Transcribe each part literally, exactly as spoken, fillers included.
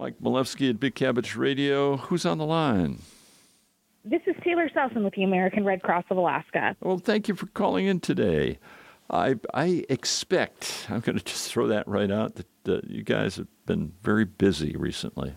Mike Milewski at Big Cabbage Radio. Who's on the line? This is Taylor Selson with the American Red Cross of Alaska. Well, thank you for calling in today. I I expect, I'm going to just throw that right out, that uh, you guys have been very busy recently.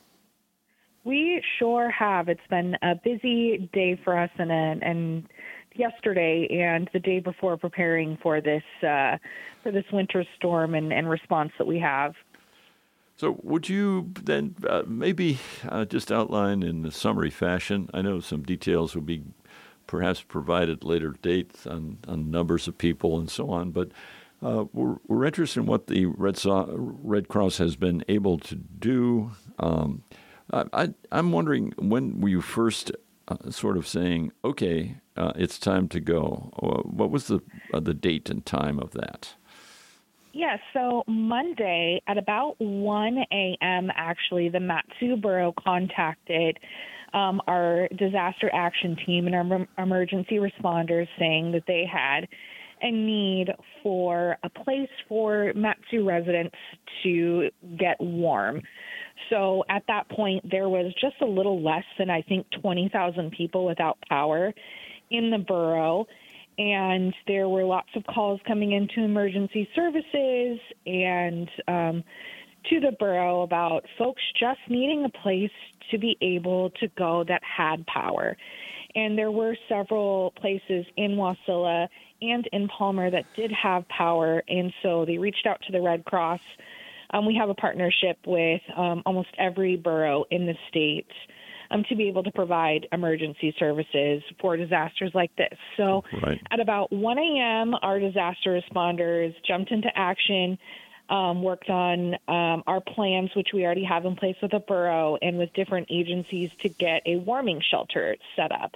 We sure have. It's been a busy day for us, and and yesterday and the day before preparing for this uh, for this winter storm and, and response that we have. So would you then uh, maybe uh, just outline in a summary fashion? I know some details will be perhaps provided later dates on, on numbers of people and so on, but uh, we're, we're interested in what the Red, so- Red Cross has been able to do. Um, I, I, I'm wondering, when were you first uh, sort of saying, okay, uh, it's time to go? What was the uh, the date and time of that? Yes, yeah, so Monday at about one a.m., actually, the Mat-Su Borough contacted um, our disaster action team and our emergency responders saying that they had a need for a place for Mat-Su residents to get warm. So at that point, there was just a little less than, I think, twenty thousand people without power in the borough. And there were lots of calls coming into emergency services and um, to the borough about folks just needing a place to be able to go that had power. And there were several places in Wasilla and in Palmer that did have power, and so they reached out to the Red Cross. Um, we have a partnership with um, almost every borough in the state Um, to be able to provide emergency services for disasters like this. So right. At about one a.m., our disaster responders jumped into action, um, worked on um, our plans, which we already have in place with the borough and with different agencies to get a warming shelter set up.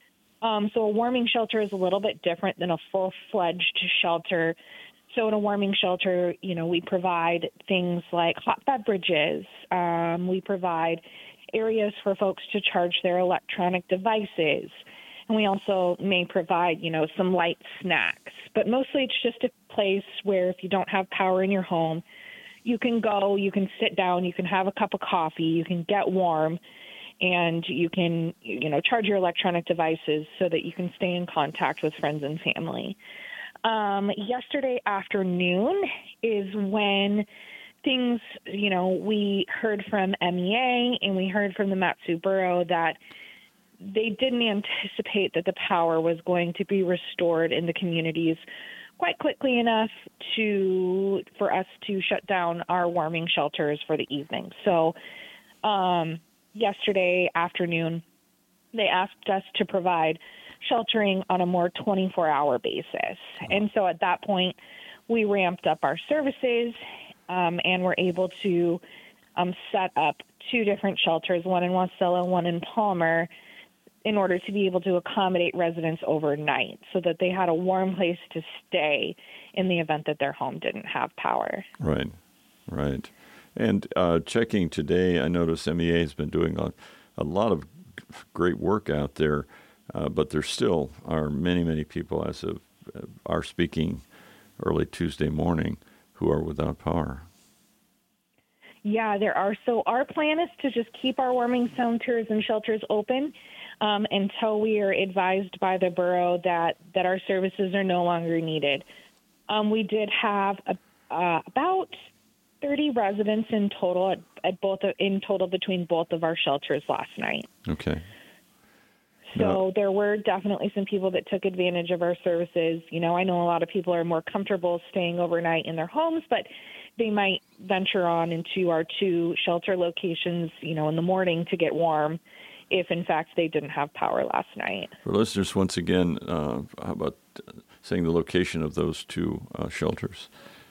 Um, so a warming shelter is a little bit different than a full-fledged shelter. So in a warming shelter, you know, we provide things like hot beverages. Um, we provide areas for folks to charge their electronic devices. And we also may provide, you know, some light snacks. But mostly it's just a place where if you don't have power in your home, you can go, you can sit down, you can have a cup of coffee, you can get warm, and you can, you know, charge your electronic devices so that you can stay in contact with friends and family. Um, yesterday afternoon is when things, you know, we heard from M E A and we heard from the Mat-Su Borough that they didn't anticipate that the power was going to be restored in the communities quite quickly enough to for us to shut down our warming shelters for the evening. So um, yesterday afternoon, they asked us to provide sheltering on a more twenty-four hour basis. And so at that point, we ramped up our services Um, and we're able to um, set up two different shelters, one in Wasilla, one in Palmer, in order to be able to accommodate residents overnight so that they had a warm place to stay in the event that their home didn't have power. Right, right. And uh, checking today, I noticed M E A has been doing a, a lot of great work out there, uh, but there still are many, many people, as of uh, our speaking early Tuesday morning, who are without power. Yeah, there are. So our plan is to just keep our warming centers and shelters open um, until we are advised by the borough that, that our services are no longer needed. Um, we did have a, uh, about thirty residents in total at, at both in total between both of our shelters last night. Okay. So no. there were definitely some people that took advantage of our services. You know, I know a lot of people are more comfortable staying overnight in their homes, but they might venture on into our two shelter locations, you know, in the morning to get warm if, in fact, they didn't have power last night. For listeners, once again, uh, how about saying the location of those two uh, shelters?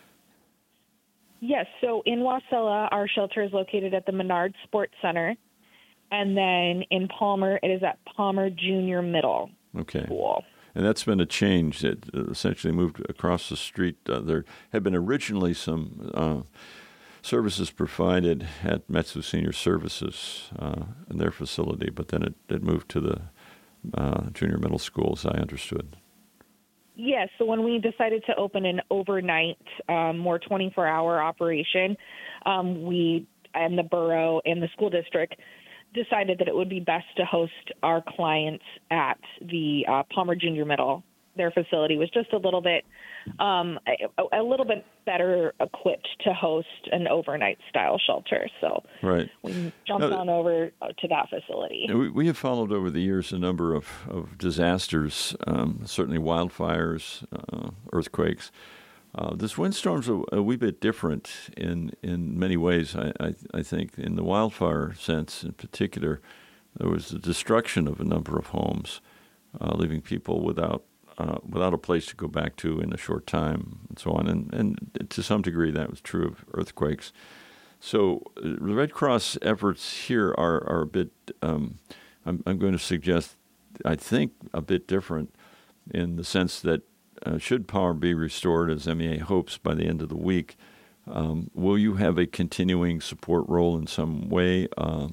Yes, so in Wasilla, our shelter is located at the Menard Sports Center. And then in Palmer, it is at Palmer Junior Middle okay. School. And that's been a change. It essentially moved across the street. Uh, there had been originally some uh, services provided at Mat-Su Senior Services uh, in their facility, but then it, it moved to the uh, junior middle school, as I understood. Yes, so when we decided to open an overnight, um, more twenty-four hour operation, um, we and the borough and the school district decided that it would be best to host our clients at the uh, Palmer Junior Middle. Their facility was just a little bit, um, a, a little bit better equipped to host an overnight style shelter. So right. we jumped now, on over to that facility. We, we have followed over the years a number of, of disasters, um, certainly wildfires, uh, earthquakes. Uh, this windstorm's a, a wee bit different in, in many ways, I, I, I think. In the wildfire sense in particular, there was the destruction of a number of homes, uh, leaving people without Uh, without a place to go back to in a short time, and so on. And, and to some degree, that was true of earthquakes. So uh, the Red Cross efforts here are, are a bit, um, I'm, I'm going to suggest, I think, a bit different in the sense that uh, should power be restored, as M E A hopes, by the end of the week, um, will you have a continuing support role in some way uh,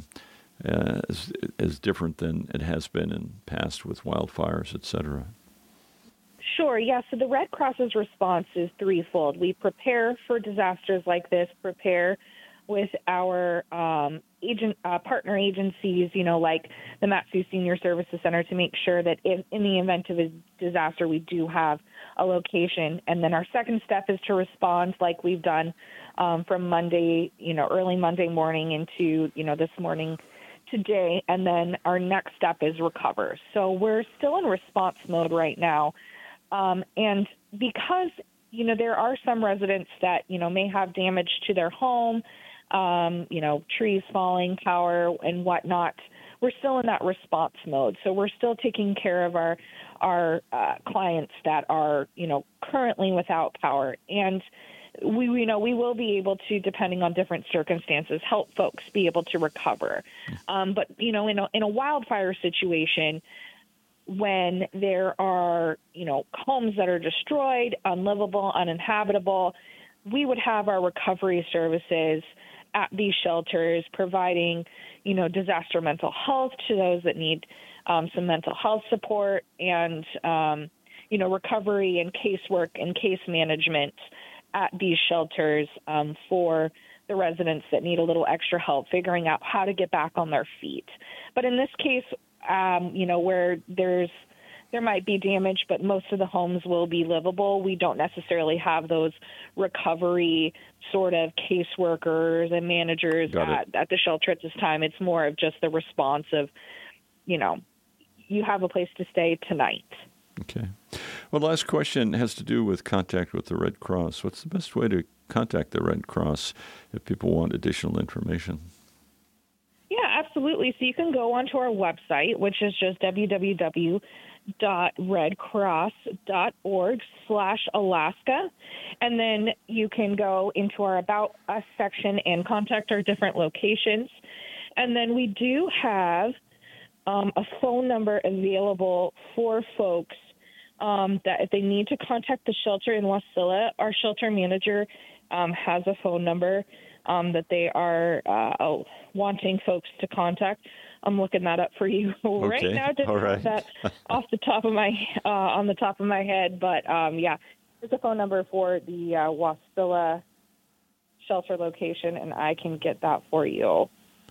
as, as different than it has been in the past with wildfires, et cetera? Sure, yeah. So the Red Cross's response is threefold. We prepare for disasters like this, prepare with our um, agent uh, partner agencies, you know, like the Mat-Su Senior Services Center, to make sure that if, in the event of a disaster, we do have a location. And then our second step is to respond like we've done um, from Monday, you know, early Monday morning into, you know, this morning today. And then our next step is recover. So we're still in response mode right now. Um, and because, you know, there are some residents that, you know, may have damage to their home, um, you know, trees falling, power and whatnot, we're still in that response mode. So we're still taking care of our, our uh, clients that are, you know, currently without power. And we, you know, we will be able to, depending on different circumstances, help folks be able to recover. Um, but, you know, in a, in a wildfire situation, when there are, you know, homes that are destroyed, unlivable, uninhabitable, we would have our recovery services at these shelters providing, you know, disaster mental health to those that need um, some mental health support and, um, you know, recovery and casework and case management at these shelters um, for the residents that need a little extra help figuring out how to get back on their feet. But in this case, Um, you know, where there's there might be damage, but most of the homes will be livable. We don't necessarily have those recovery sort of caseworkers and managers at, at the shelter at this time. It's more of just the response of, you know, you have a place to stay tonight. Okay. Well, last question has to do with contact with the Red Cross. What's the best way to contact the Red Cross if people want additional information? Yeah, absolutely. So you can go onto our website, which is just www dot red cross dot org slash Alaska. And then you can go into our About Us section and contact our different locations. And then we do have um, a phone number available for folks um, that if they need to contact the shelter in Wasilla, our shelter manager um, has a phone number Um, that they are uh, wanting folks to contact. I'm looking that up for you right okay. now. Didn't All right. have that off the top of my uh, on the top of my head, but um, yeah, there's a phone number for the uh, Wasilla shelter location, and I can get that for you.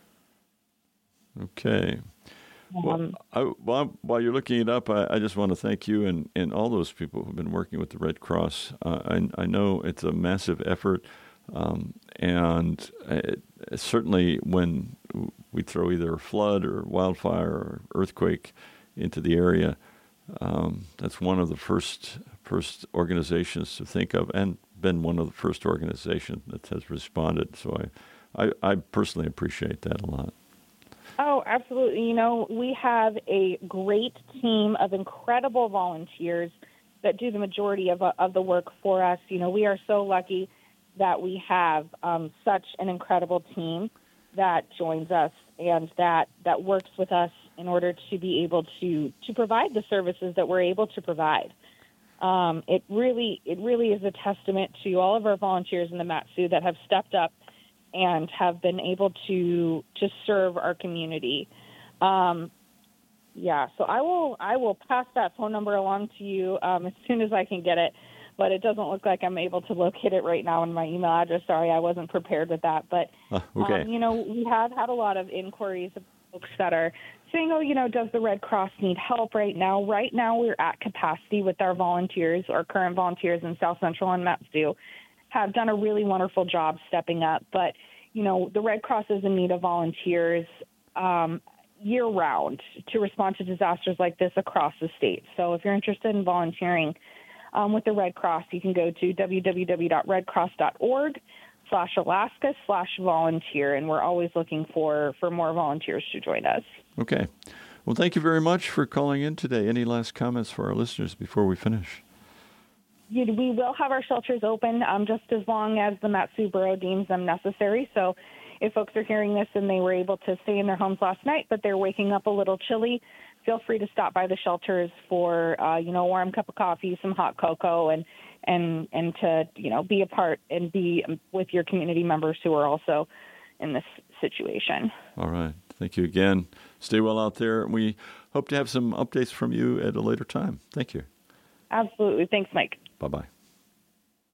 Okay. Well, Um, I, while, while you're looking it up, I, I just want to thank you and, and all those people who've been working with the Red Cross. Uh, I, I know it's a massive effort. Um, and it, certainly when we throw either a flood or wildfire or earthquake into the area, um, that's one of the first first organizations to think of, and been one of the first organizations that has responded. So I, I, I personally appreciate that a lot. Oh, absolutely. You know, we have a great team of incredible volunteers that do the majority of, uh, of the work for us. You know, we are so lucky that we have um, such an incredible team that joins us and that, that works with us in order to be able to, to provide the services that we're able to provide. Um, it really it really is a testament to all of our volunteers in the Mat-Su that have stepped up and have been able to to serve our community. Um, yeah, so I will I will pass that phone number along to you um, as soon as I can get it. but it doesn't look like I'm able to locate it right now in my email address. Sorry, I wasn't prepared with that. But, Uh, okay. um, you know, we have had a lot of inquiries of folks that are saying, oh, you know, does the Red Cross need help right now? Right now we're at capacity with our volunteers. Our current volunteers in South Central and Mat-Su have done a really wonderful job stepping up. But, you know, the Red Cross is in need of volunteers um, year-round to respond to disasters like this across the state. So if you're interested in volunteering um, with the Red Cross, you can go to w w w dot red cross dot org slash Alaska slash volunteer, and we're always looking for, for more volunteers to join us. Okay. Well, thank you very much for calling in today. Any last comments for our listeners before we finish? We will have our shelters open um, just as long as the Mat-Su Borough deems them necessary. So if folks are hearing this and they were able to stay in their homes last night, but they're waking up a little chilly, feel free to stop by the shelters for, uh, you know, a warm cup of coffee, some hot cocoa, and, and, and to, you know, be a part and be with your community members who are also in this situation. All right. Thank you again. Stay well out there. We hope to have some updates from you at a later time. Thank you. Absolutely. Thanks, Mike. Bye-bye.